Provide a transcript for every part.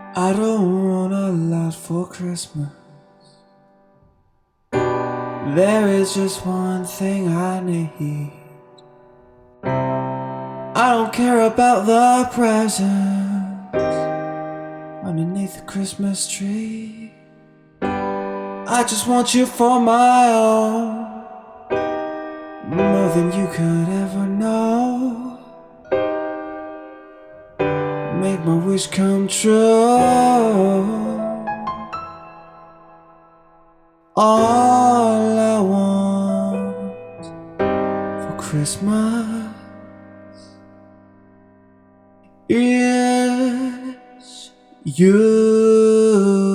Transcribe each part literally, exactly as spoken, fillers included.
I don't want a lot for Christmas. There is just one thing I need. I don't care about the presents underneath the Christmas tree. I just want you for my own, more than you could ever know. Make my wish come true. All I want for Christmas is you.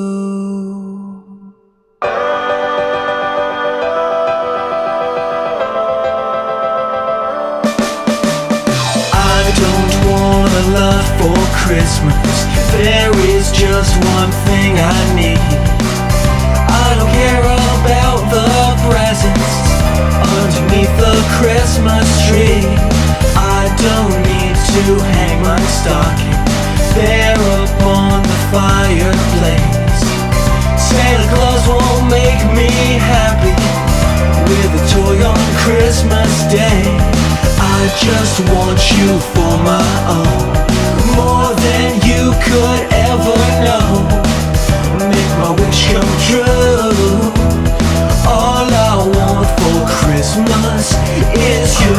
Love for Christmas, there is just one thing I need. I don't care about the presents underneath the Christmas tree. I don't need to hang my stocking there upon the fireplace. Santa Claus won't make me happy with a toy on Christmas Day. I just want you for my own, more than you could ever know. Make my wish come true. All I want for Christmas is you.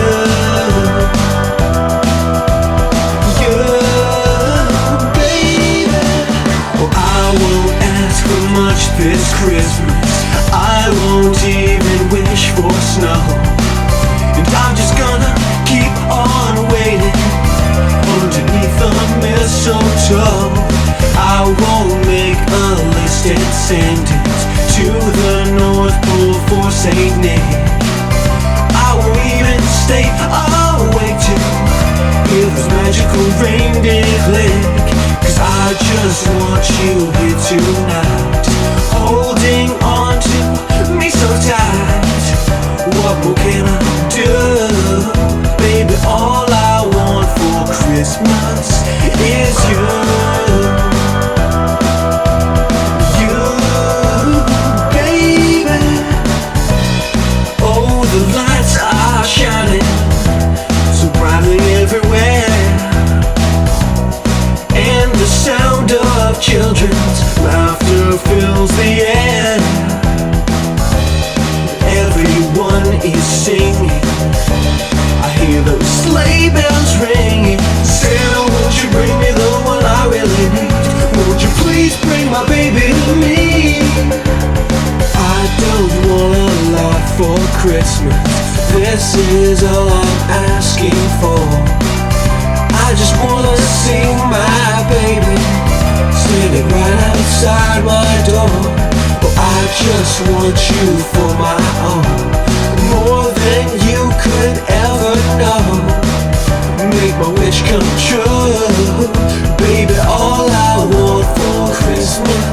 You, baby. Oh, I won't ask for much this Christmas. I won't even wish for snow. And I'm just gonna keep on waiting underneath the mistletoe. I won't make a list and send it to the North Pole for Saint Nick. I won't even stay awake to hear those magical reindeer click. Cause I just want you here tonight, holding on to me so tight. What more can I do? Baby, all I want for Christmas is you. You, baby. Oh, the lights are shining so brightly everywhere, and the sound of children's laughter fills the air. Everyone is singing, I hear those sleigh bells ringing. Santa, won't you bring me the one I really need? Won't you please bring my baby to me? I don't want a lot for Christmas, this is all I'm asking for. I just wanna see my baby standing right outside my door. Oh, I just want you for my own, more than you could ever know. Make my wish come true. Baby, all I want for Christmas